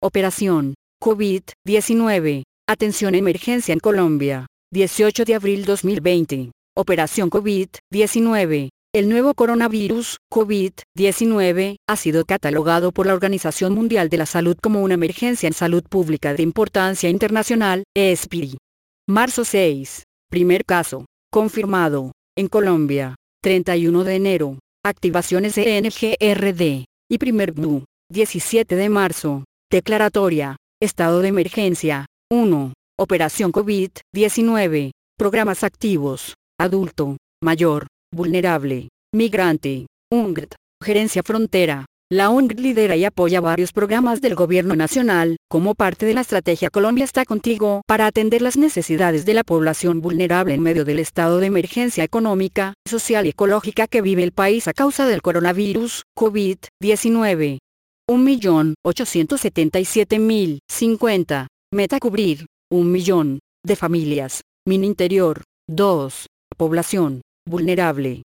Operación COVID-19. Atención emergencia en Colombia. 18 de abril 2020. Operación COVID-19. El nuevo coronavirus, COVID-19, ha sido catalogado por la Organización Mundial de la Salud como una emergencia en salud pública de importancia internacional, ESPI. Marzo 6. Primer caso. Confirmado. En Colombia. 31 de enero. Activaciones ENGRD. Y primer BU. 17 de marzo. Declaratoria. Estado de emergencia. 1. Operación COVID-19. Programas activos. Adulto, mayor, vulnerable, migrante. UNGD. Gerencia Frontera. La UNGD lidera y apoya varios programas del Gobierno Nacional, como parte de la estrategia Colombia está contigo, para atender las necesidades de la población vulnerable en medio del estado de emergencia económica, social y ecológica que vive el país a causa del coronavirus, COVID-19. 1.877.050. Meta cubrir. 1 millón. De familias. Min Interior. 2. Población. Vulnerable.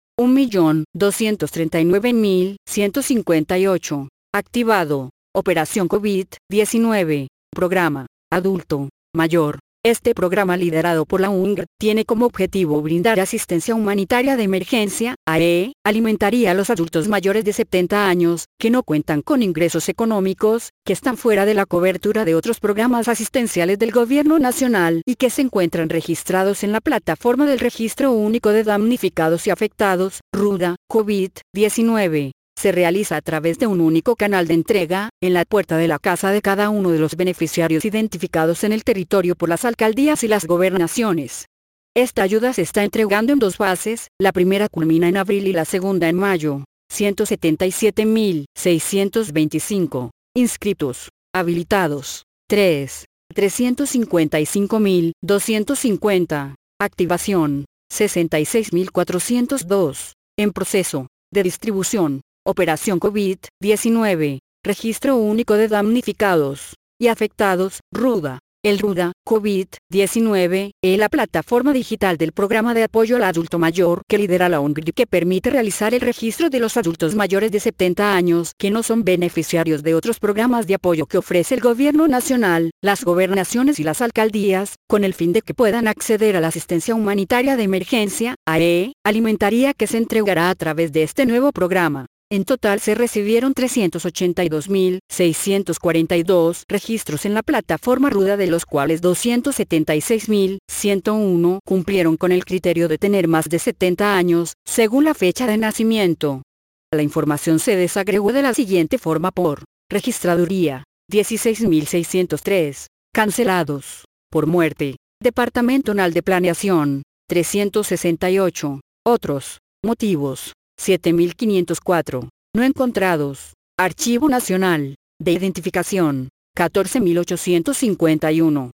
1.239.158. Activado. Operación COVID-19. Programa. Adulto. Mayor. Este programa liderado por la UNGD tiene como objetivo brindar asistencia humanitaria de emergencia, AE, alimentaría a los adultos mayores de 70 años, que no cuentan con ingresos económicos, que están fuera de la cobertura de otros programas asistenciales del Gobierno Nacional y que se encuentran registrados en la plataforma del Registro Único de Damnificados y Afectados, RUDA, COVID-19. Se realiza a través de un único canal de entrega, en la puerta de la casa de cada uno de los beneficiarios identificados en el territorio por las alcaldías y las gobernaciones. Esta ayuda se está entregando en 2 fases, la primera culmina en abril y la segunda en mayo. 177.625. Inscritos. Habilitados. 3. 355.250. Activación. 66.402. En proceso. De distribución. Operación COVID-19. Registro Único de Damnificados y Afectados, RUDA. El RUDA, COVID-19, es la plataforma digital del Programa de Apoyo al Adulto Mayor que lidera la UNGD y que permite realizar el registro de los adultos mayores de 70 años que no son beneficiarios de otros programas de apoyo que ofrece el Gobierno Nacional, las gobernaciones y las alcaldías, con el fin de que puedan acceder a la asistencia humanitaria de emergencia, AE, alimentaría que se entregará a través de este nuevo programa. En total se recibieron 382.642 registros en la plataforma RUDA, de los cuales 276.101 cumplieron con el criterio de tener más de 70 años, según la fecha de nacimiento. La información se desagregó de la siguiente forma por Registraduría, 16.603, cancelados, por muerte, Departamento Nacional de Planeación, 368, otros, motivos, 7.504, no encontrados, Archivo Nacional, de Identificación, 14.851,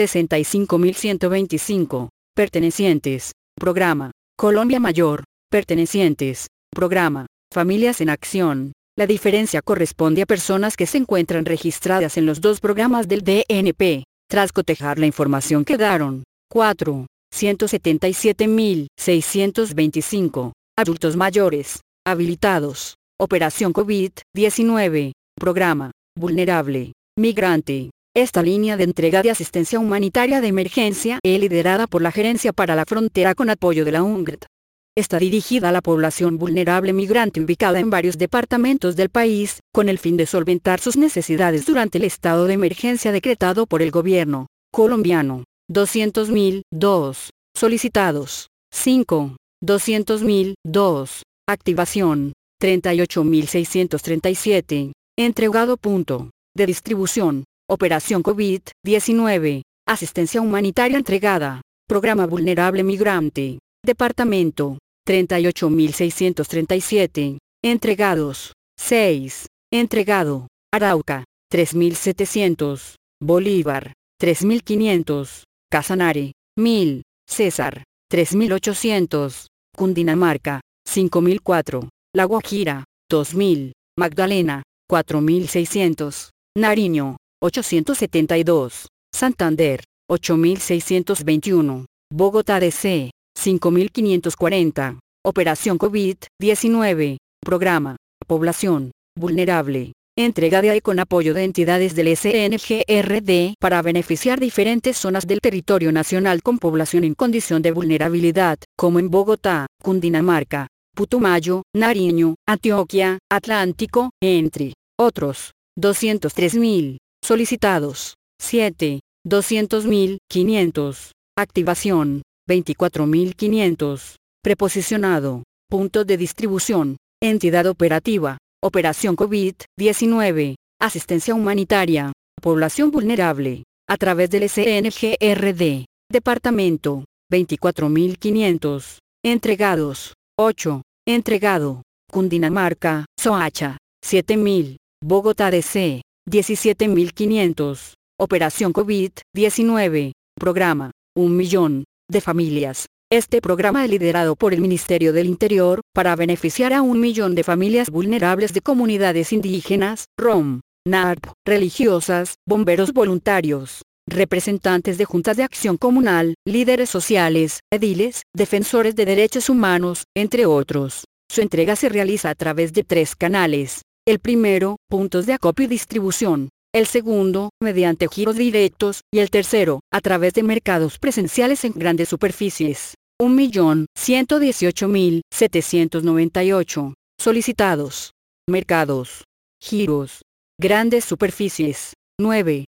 65.125, pertenecientes, Programa, Colombia Mayor, pertenecientes, Programa, Familias en Acción. La diferencia corresponde a personas que se encuentran registradas en los 2 programas del DNP. Tras cotejar la información quedaron 4. 177.625. Adultos mayores, habilitados. Operación COVID-19. Programa, vulnerable, migrante. Esta línea de entrega de asistencia humanitaria de emergencia es liderada por la Gerencia para la Frontera con apoyo de la UNGD. Está dirigida a la población vulnerable migrante ubicada en varios departamentos del país, con el fin de solventar sus necesidades durante el estado de emergencia decretado por el gobierno colombiano. 200.002. Solicitados. 5. 200.002. Activación. 38.637. Entregado. Punto de distribución. Operación COVID-19. Asistencia humanitaria entregada. Programa vulnerable migrante. Departamento. 38.637. Entregados. 6. Entregado. Arauca. 3.700. Bolívar. 3.500. Casanare. 1.000. César. 3.800. Cundinamarca. 5.004. La Guajira. 2.000. Magdalena. 4.600. Nariño. 872. Santander. 8.621. Bogotá DC. 5.540. Operación COVID-19. Programa. Población. Vulnerable. entregada y con apoyo de entidades del SNGRD para beneficiar diferentes zonas del territorio nacional con población en condición de vulnerabilidad, como en Bogotá, Cundinamarca, Putumayo, Nariño, Antioquia, Atlántico, entre otros. 203.000 solicitados. 7. 200.500. Activación. 24.500. Preposicionado. Puntos de distribución. Entidad operativa. Operación COVID-19. Asistencia humanitaria. Población vulnerable. A través del SNGRD. Departamento. 24.500. Entregados. 8. Entregado. Cundinamarca, Soacha. 7.000. Bogotá DC. 17.500. Operación COVID-19. Programa. 1.000.000 de familias. Este programa es liderado por el Ministerio del Interior, para beneficiar a 1.000.000 de familias vulnerables de comunidades indígenas, ROM, NARP, religiosas, bomberos voluntarios, representantes de juntas de acción comunal, líderes sociales, ediles, defensores de derechos humanos, entre otros. Su entrega se realiza a través de 3 canales. El primero, puntos de acopio y distribución. El segundo, mediante giros directos, y el tercero, a través de mercados presenciales en grandes superficies. 1.118.798. Solicitados. Mercados. Giros. Grandes superficies. 9.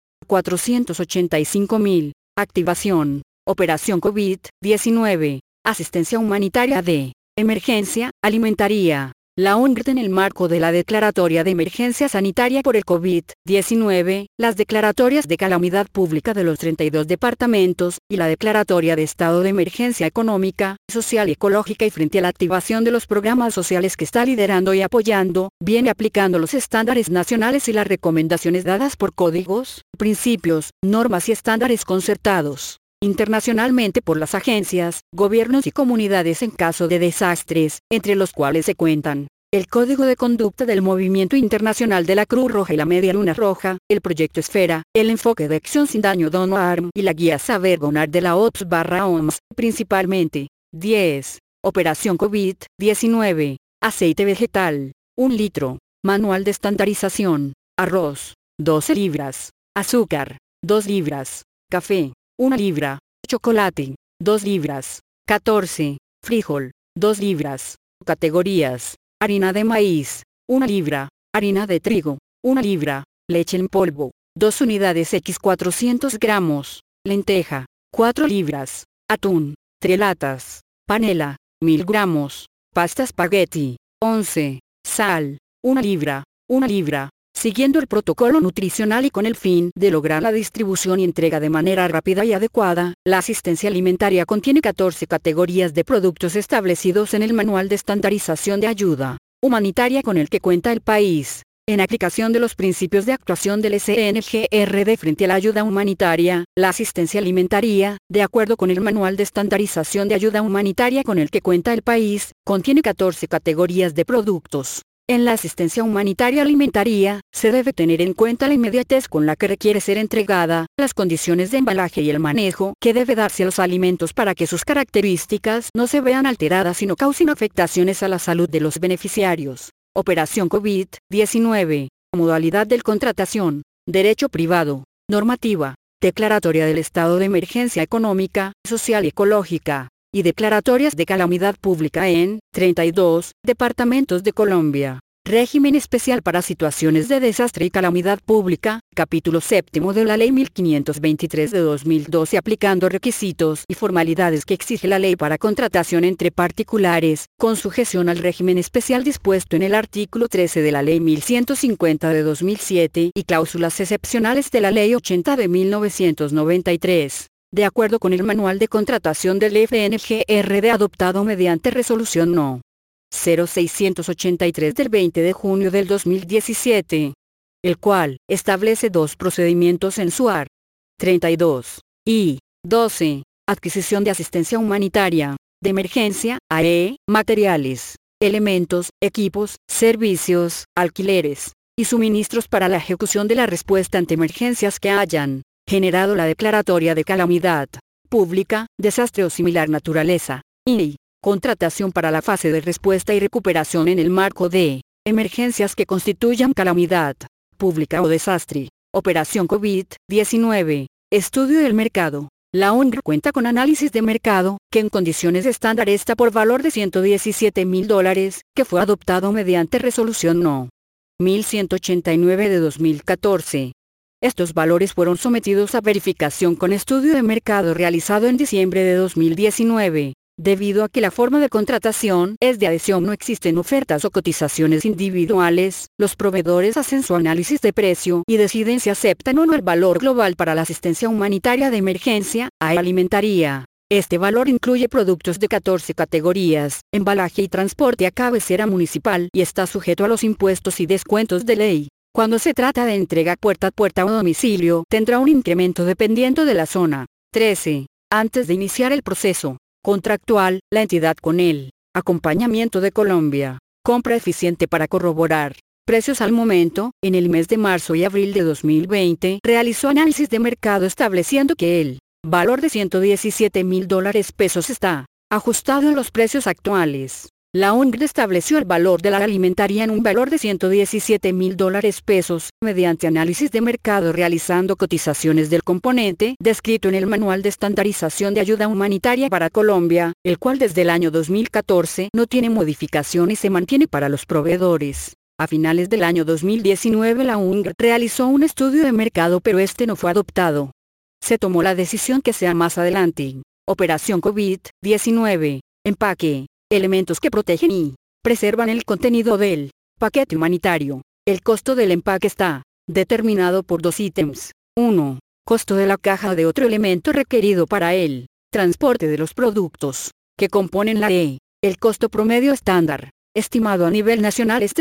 485.000. Activación. Operación COVID-19. Asistencia humanitaria de emergencia alimentaria. La UNGRD en el marco de la Declaratoria de Emergencia Sanitaria por el COVID-19, las declaratorias de calamidad pública de los 32 departamentos, y la Declaratoria de Estado de Emergencia Económica, Social y Ecológica y frente a la activación de los programas sociales que está liderando y apoyando, viene aplicando los estándares nacionales y las recomendaciones dadas por códigos, principios, normas y estándares concertados internacionalmente por las agencias, gobiernos y comunidades en caso de desastres, entre los cuales se cuentan el Código de Conducta del Movimiento Internacional de la Cruz Roja y la Media Luna Roja, el Proyecto Esfera, el Enfoque de Acción Sin Daño DONO-ARM y la Guía Saber Gonar de la OPS/OMS, principalmente. 10. Operación COVID-19. Aceite vegetal. 1 litro. Manual de estandarización. Arroz. 12 libras. Azúcar. 2 libras. Café. 1 libra. Chocolate. 2 libras. 14. Frijol. 2 libras. Categorías. Harina de maíz. 1 libra. Harina de trigo. 1 libra. Leche en polvo. 2 unidades x 400 gramos. Lenteja. 4 libras. Atún. 3 latas. Panela. 1000 gramos. Pasta spaghetti. 11. Sal. 1 libra. 1 libra. Siguiendo el protocolo nutricional y con el fin de lograr la distribución y entrega de manera rápida y adecuada, la asistencia alimentaria contiene 14 categorías de productos establecidos en el Manual de Estandarización de Ayuda Humanitaria con el que cuenta el país, en aplicación de los principios de actuación del SNGRD frente a la ayuda humanitaria. La asistencia alimentaria, de acuerdo con el Manual de Estandarización de Ayuda Humanitaria con el que cuenta el país, contiene 14 categorías de productos. En la asistencia humanitaria alimentaria, se debe tener en cuenta la inmediatez con la que requiere ser entregada, las condiciones de embalaje y el manejo que debe darse a los alimentos para que sus características no se vean alteradas y no causen afectaciones a la salud de los beneficiarios. Operación COVID-19. Modalidad de contratación. Derecho privado. Normativa. Declaratoria del estado de emergencia económica, social y ecológica. Y declaratorias de calamidad pública en 32 departamentos de Colombia. Régimen especial para situaciones de desastre y calamidad pública, capítulo 7 de la Ley 1523 de 2012, aplicando requisitos y formalidades que exige la ley para contratación entre particulares, con sujeción al régimen especial dispuesto en el artículo 13 de la Ley 1150 de 2007 y cláusulas excepcionales de la Ley 80 de 1993. De acuerdo con el Manual de Contratación del FNGRD adoptado mediante Resolución No. 0683 del 20 de junio del 2017, el cual establece 2 procedimientos en su art. 32 y 12. Adquisición de asistencia humanitaria, de emergencia, AE, materiales, elementos, equipos, servicios, alquileres y suministros para la ejecución de la respuesta ante emergencias que hayan generado la declaratoria de calamidad pública, desastre o similar naturaleza, y contratación para la fase de respuesta y recuperación en el marco de emergencias que constituyan calamidad pública o desastre. Operación COVID-19. Estudio del mercado. La UNGR cuenta con análisis de mercado, que en condiciones estándar está por valor de $117.000, que fue adoptado mediante resolución No. 1189 de 2014. Estos valores fueron sometidos a verificación con estudio de mercado realizado en diciembre de 2019. Debido a que la forma de contratación es de adhesión, no existen ofertas o cotizaciones individuales, los proveedores hacen su análisis de precio y deciden si aceptan o no el valor global para la asistencia humanitaria de emergencia, alimentaria. Este valor incluye productos de 14 categorías, embalaje y transporte a cabecera municipal y está sujeto a los impuestos y descuentos de ley. Cuando se trata de entrega puerta a puerta o domicilio, tendrá un incremento dependiendo de la zona. 13. Antes de iniciar el proceso contractual, la entidad con el acompañamiento de Colombia, compra eficiente para corroborar precios al momento, en el mes de marzo y abril de 2020, realizó análisis de mercado estableciendo que el valor de $117.000 está ajustado a los precios actuales. La UNGR estableció el valor de la alimentaria en un valor de $117.000 mediante análisis de mercado realizando cotizaciones del componente descrito en el Manual de Estandarización de Ayuda Humanitaria para Colombia, el cual desde el año 2014 no tiene modificación y se mantiene para los proveedores. A finales del año 2019 la UNGR realizó un estudio de mercado, pero este no fue adoptado. Se tomó la decisión que sea más adelante. Operación COVID-19. Empaque. Elementos que protegen y preservan el contenido del paquete humanitario. El costo del empaque está determinado por dos ítems. 1. Costo de la caja o de otro elemento requerido para el transporte de los productos que componen la E. El costo promedio estándar, estimado a nivel nacional, es de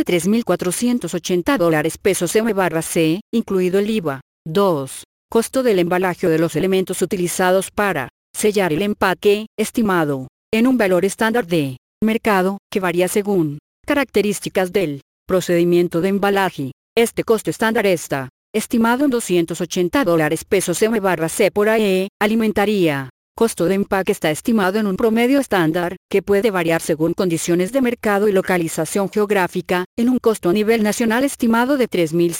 $3.480 pesos M/C, incluido el IVA. 2. Costo del embalaje o de los elementos utilizados para sellar el empaque, estimado en un valor estándar de mercado, que varía según características del procedimiento de embalaje. Este costo estándar está estimado en $280 pesos M/C por AE. Alimentaria. Costo de empaque está estimado en un promedio estándar, que puede variar según condiciones de mercado y localización geográfica, en un costo a nivel nacional estimado de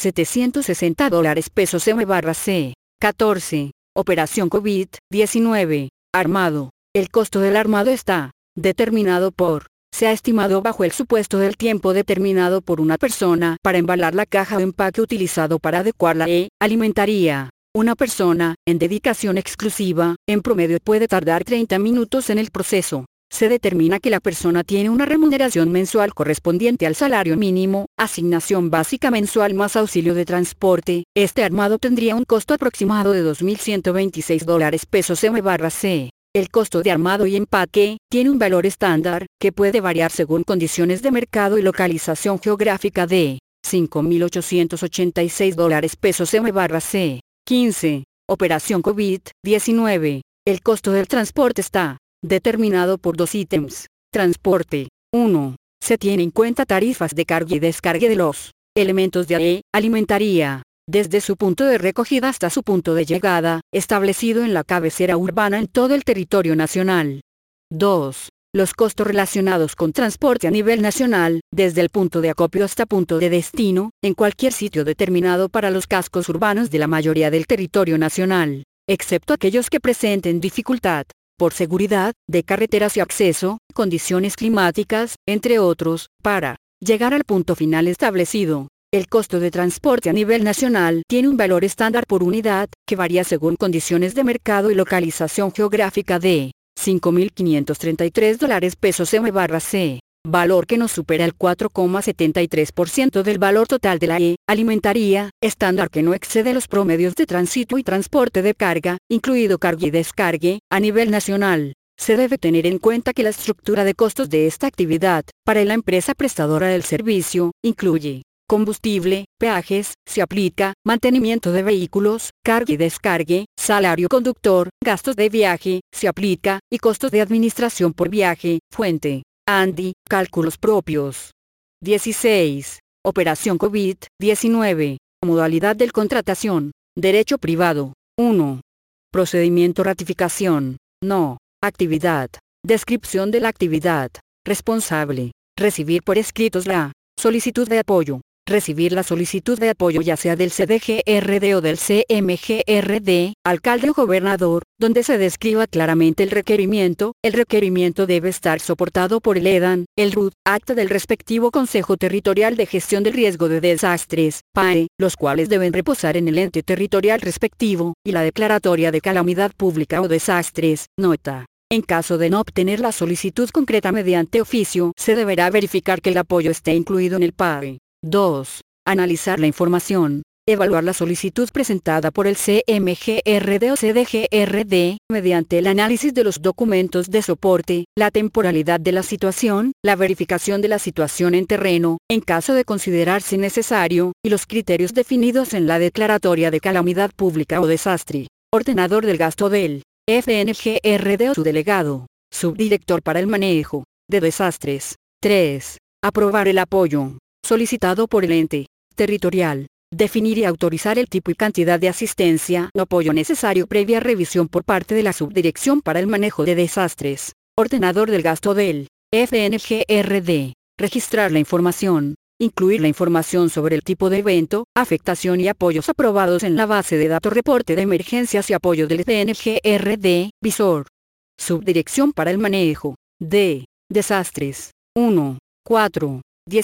$3.760 pesos M/C. 14. Operación COVID-19. Armado. El costo del armado está determinado por, se ha estimado bajo el supuesto del tiempo determinado por una persona para embalar la caja o empaque utilizado para adecuar la alimentaria. Una persona, en dedicación exclusiva, en promedio puede tardar 30 minutos en el proceso. Se determina que la persona tiene una remuneración mensual correspondiente al salario mínimo, asignación básica mensual más auxilio de transporte. Este armado tendría un costo aproximado de $2.126 pesos M/C. El costo de armado y empaque tiene un valor estándar, que puede variar según condiciones de mercado y localización geográfica de $5.886 pesos M/C. 15. Operación COVID-19. El costo del transporte está determinado por dos ítems. Transporte. 1. Se tiene en cuenta tarifas de carga y descarga de los elementos de alimentaria, desde su punto de recogida hasta su punto de llegada, establecido en la cabecera urbana en todo el territorio nacional. 2. Los costos relacionados con transporte a nivel nacional, desde el punto de acopio hasta punto de destino, en cualquier sitio determinado para los cascos urbanos de la mayoría del territorio nacional, excepto aquellos que presenten dificultad, por seguridad, de carreteras y acceso, condiciones climáticas, entre otros, para llegar al punto final establecido. El costo de transporte a nivel nacional tiene un valor estándar por unidad, que varía según condiciones de mercado y localización geográfica de $5.533 pesos M/C, valor que no supera el 4,73% del valor total de la alimentaria, estándar que no excede los promedios de tránsito y transporte de carga, incluido carga y descargue, a nivel nacional. Se debe tener en cuenta que la estructura de costos de esta actividad, para la empresa prestadora del servicio, incluye combustible, peajes, se aplica, mantenimiento de vehículos, carga y descargue, salario conductor, gastos de viaje, se aplica, y costos de administración por viaje. Fuente: ANDI, cálculos propios. 16. Operación COVID-19. Modalidad de contratación. Derecho privado. 1. Procedimiento ratificación. No. Actividad. Descripción de la actividad. Responsable: recibir por escritos la solicitud de apoyo. recibir la solicitud de apoyo ya sea del CDGRD o del CMGRD, alcalde o gobernador, donde se describa claramente el requerimiento debe estar soportado por el EDAN, el RUD, acta del respectivo Consejo Territorial de Gestión del Riesgo de Desastres, PAE, los cuales deben reposar en el ente territorial respectivo, y la declaratoria de calamidad pública o desastres, nota. En caso de no obtener la solicitud concreta mediante oficio, se deberá verificar que el apoyo esté incluido en el PAE. 2. Analizar la información. Evaluar la solicitud presentada por el CMGRD o CDGRD, mediante el análisis de los documentos de soporte, la temporalidad de la situación, la verificación de la situación en terreno, en caso de considerarse necesario, y los criterios definidos en la declaratoria de calamidad pública o desastre. Ordenador del gasto del FNGRD o su delegado, subdirector para el manejo de desastres. 3. Aprobar el apoyo solicitado por el ente territorial. Definir y autorizar el tipo y cantidad de asistencia o apoyo necesario previa revisión por parte de la Subdirección para el Manejo de Desastres. Ordenador del gasto del FNGRD. Registrar la información. Incluir la información sobre el tipo de evento, afectación y apoyos aprobados en la base de datos reporte de emergencias y apoyo del FNGRD, visor. Subdirección para el Manejo de Desastres. 1. 4.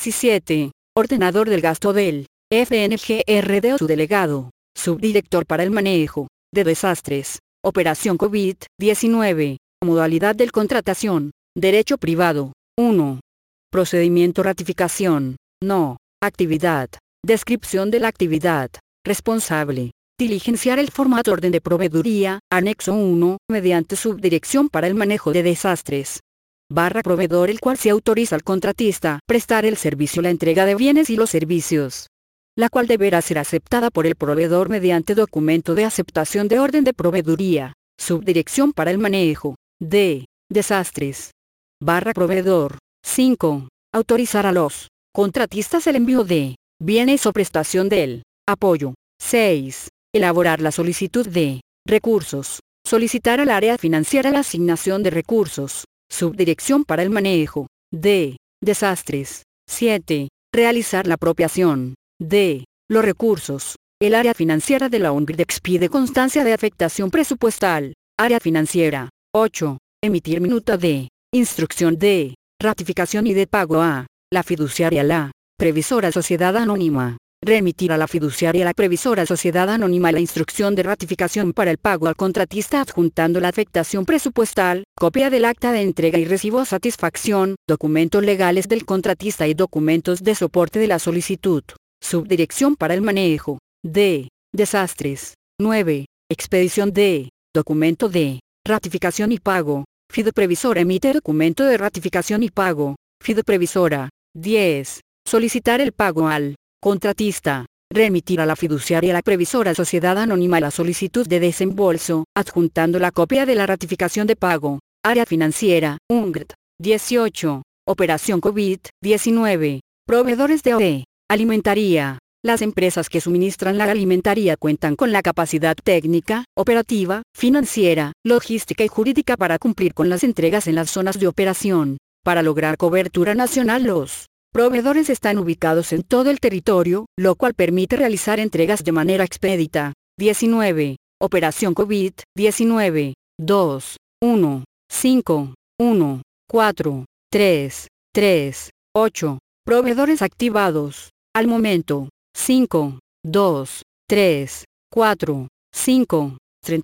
17. Ordenador del gasto del FNGRD o su delegado, subdirector para el manejo de desastres. Operación COVID-19. Modalidad de contratación. Derecho privado. 1. Procedimiento ratificación. No. Actividad. Descripción de la actividad. Responsable. Diligenciar el formato orden de proveeduría, anexo 1, mediante subdirección para el manejo de desastres. Proveedor el cual se autoriza al contratista prestar el servicio la entrega de bienes y los servicios, la cual deberá ser aceptada por el proveedor mediante documento de aceptación de orden de proveeduría. Subdirección para el manejo de desastres. Proveedor. 5. Autorizar a los contratistas el envío de bienes o prestación del apoyo. 6. Elaborar la solicitud de recursos. Solicitar al área financiera la asignación de recursos. Subdirección para el manejo de desastres. 7. Realizar la apropiación de los recursos. El área financiera de la UNGRID expide constancia de afectación presupuestal. Área financiera. 8. Emitir minuta de instrucción de ratificación y de pago a la fiduciaria la previsora sociedad anónima. Remitir a la fiduciaria la previsora sociedad anónima la instrucción de ratificación para el pago al contratista adjuntando la afectación presupuestal, copia del acta de entrega y recibo satisfacción, documentos legales del contratista y documentos de soporte de la solicitud. Subdirección para el manejo de desastres. 9. Expedición de documento de ratificación y pago. Fideprevisora emite documento de ratificación y pago. Fideprevisora. 10. Solicitar el pago al contratista. Remitir a la fiduciaria la previsora sociedad anónima la solicitud de desembolso, adjuntando la copia de la ratificación de pago. Área financiera. UNGRD. 18. Operación COVID-19. Proveedores de OE. Alimentaría. Las empresas que suministran la alimentaría cuentan con la capacidad técnica, operativa, financiera, logística y jurídica para cumplir con las entregas en las zonas de operación. Para lograr cobertura nacional, los proveedores están ubicados en todo el territorio, lo cual permite realizar entregas de manera expedita. 19. Operación COVID-19. 2. 1. 5. 1. 4. 3. 3. 8. Proveedores activados. Al momento. 5. 2. 3. 4. 5.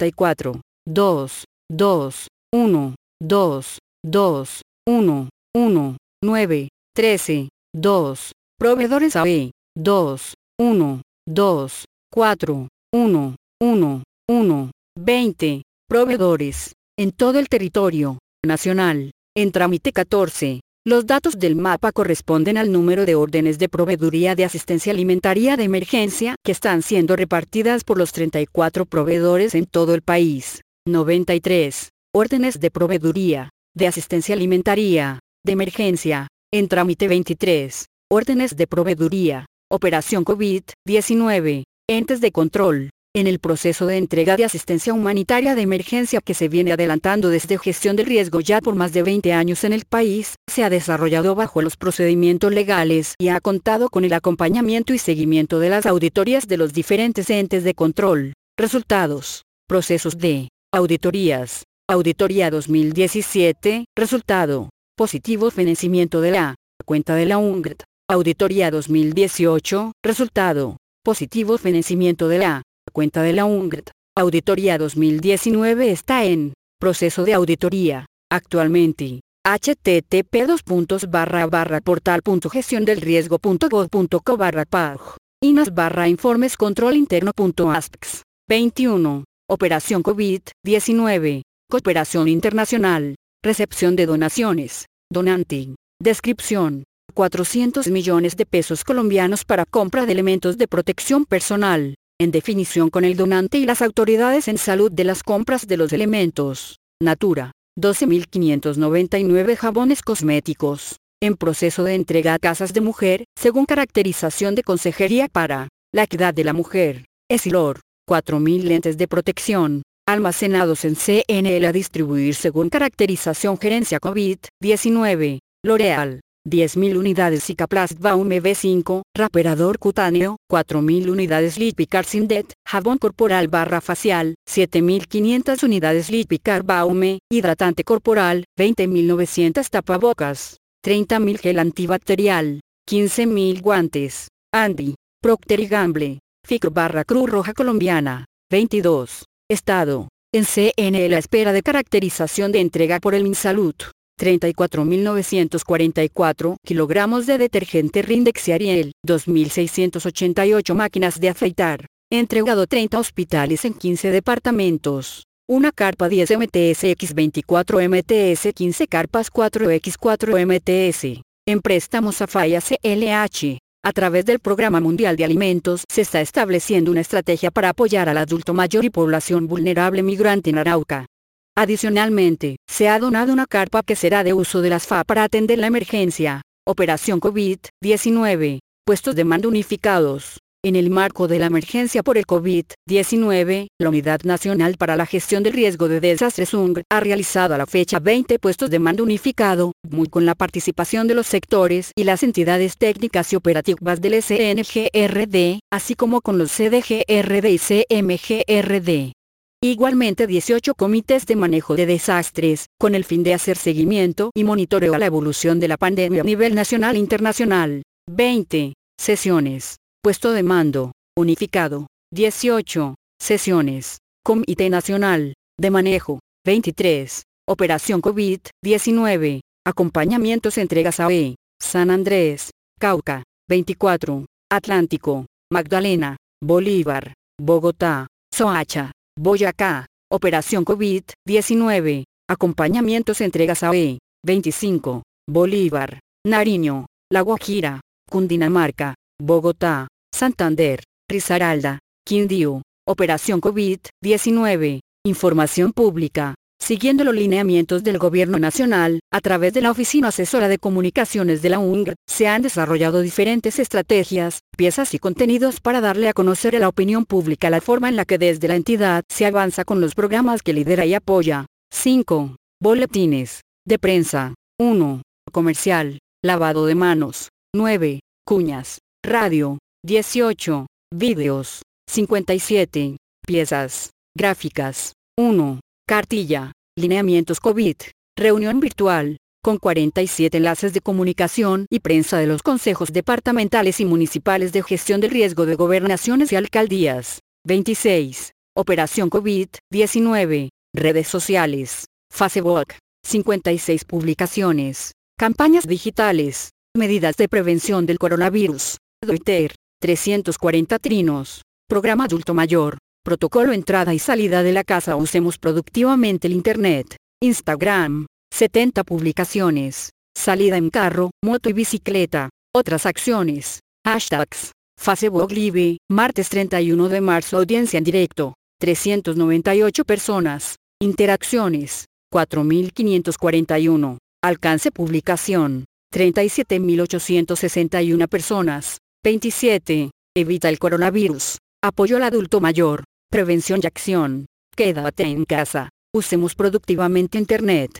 34. 2. 2. 1. 2. 2. 1. 1. 9. 13. 2. Proveedores AE. 2. 1. 2. 4. 1. 1. 1. 20. Proveedores. En todo el territorio nacional. En trámite 14. Los datos del mapa corresponden al número de órdenes de proveeduría de asistencia alimentaria de emergencia que están siendo repartidas por los 34 proveedores en todo el país. 93. Órdenes de proveeduría de asistencia alimentaria de emergencia. En trámite 23. Órdenes de proveeduría. Operación COVID-19. Entes de control. En el proceso de entrega de asistencia humanitaria de emergencia que se viene adelantando desde gestión del riesgo ya por más de 20 años en el país, se ha desarrollado bajo los procedimientos legales y ha contado con el acompañamiento y seguimiento de las auditorías de los diferentes entes de control. Resultados. Procesos de auditorías. Auditoría 2017. Resultado. Positivo fenecimiento de la cuenta de la UNGRT. Auditoría 2018. Resultado. Positivo fenecimiento de la cuenta de la UNGRT. Auditoría 2019 está en proceso de auditoría. Actualmente, http://portal.gestiondelriesgo.gov.co/pag. INAS/informes control interno.asps. 21. Operación COVID-19. Cooperación internacional. Recepción de donaciones. Donante. Descripción. 400 millones de pesos colombianos para compra de elementos de protección personal. En definición con el donante y las autoridades en salud de las compras de los elementos. Natura. 12.599 jabones cosméticos. En proceso de entrega a casas de mujer, según caracterización de Consejería para la Equidad de la Mujer. Esilor. 4.000 lentes de protección. Almacenados en CNL a distribuir según caracterización Gerencia COVID-19. L'Oréal. 10.000 unidades Cicaplast Baume B5, raperador cutáneo, 4.000 unidades Lipicar Sindet, jabón corporal barra facial, 7.500 unidades Lipicar Baume, hidratante corporal, 20.900 tapabocas, 30.000 gel antibacterial, 15.000 guantes, Andy, Procter y Gamble, FICRO barra Cruz Roja Colombiana, 22, Estado, en CNL a espera de caracterización de entrega por el MinSalud. 34.944 kilogramos de detergente Rindex y Ariel, 2.688 máquinas de afeitar, entregado 30 hospitales en 15 departamentos, una carpa 10 MTS X24 MTS 15 carpas 4X4 MTS, en préstamos a Falla CLH. A través del Programa Mundial de Alimentos se está estableciendo una estrategia para apoyar al adulto mayor y población vulnerable migrante en Arauca. Adicionalmente, se ha donado una carpa que será de uso de las FA para atender la emergencia. Operación COVID-19. Puestos de mando unificados. En el marco de la emergencia por el COVID-19, la Unidad Nacional para la Gestión del Riesgo de Desastres UNGR ha realizado a la fecha 20 puestos de mando unificado, muy con la participación de los sectores y las entidades técnicas y operativas del SNGRD, así como con los CDGRD y CMGRD. Igualmente 18 comités de manejo de desastres, con el fin de hacer seguimiento y monitoreo a la evolución de la pandemia a nivel nacional e internacional. 20. Sesiones. Puesto de mando. Unificado. 18. Sesiones. Comité Nacional. De Manejo. 23. Operación COVID-19. Acompañamientos entregas a E. San Andrés. Cauca. 24. Atlántico. Magdalena. Bolívar. Bogotá. Soacha. Boyacá. Operación COVID-19. Acompañamientos entregas a E. 25. Bolívar. Nariño. La Guajira. Cundinamarca. Bogotá. Santander. Risaralda. Quindío. Operación COVID-19. Información pública. Siguiendo los lineamientos del Gobierno Nacional, a través de la Oficina Asesora de Comunicaciones de la UNGR, se han desarrollado diferentes estrategias, piezas y contenidos para darle a conocer a la opinión pública la forma en la que desde la entidad se avanza con los programas que lidera y apoya. 5. Boletines de prensa. 1. Comercial. Lavado de manos. 9. Cuñas. Radio. 18. Videos. 57. Piezas gráficas. 1. Cartilla. Lineamientos COVID. Reunión virtual. Con 47 enlaces de comunicación y prensa de los consejos departamentales y municipales de gestión del riesgo de gobernaciones y alcaldías. 26. Operación COVID-19. Redes sociales. Facebook. 56 publicaciones. Campañas digitales. Medidas de prevención del coronavirus. Twitter. 340 trinos. Programa adulto mayor. Protocolo entrada y salida de la casa. Usemos productivamente el Internet. Instagram. 70 publicaciones. Salida en carro, moto y bicicleta. Otras acciones. Hashtags. Facebook Live. Martes 31 de marzo. Audiencia en directo. 398 personas. Interacciones. 4.541. Alcance publicación. 37.861 personas. 27. Evita el coronavirus. Apoyo al adulto mayor. Prevención y acción. Quédate en casa. Usemos productivamente Internet.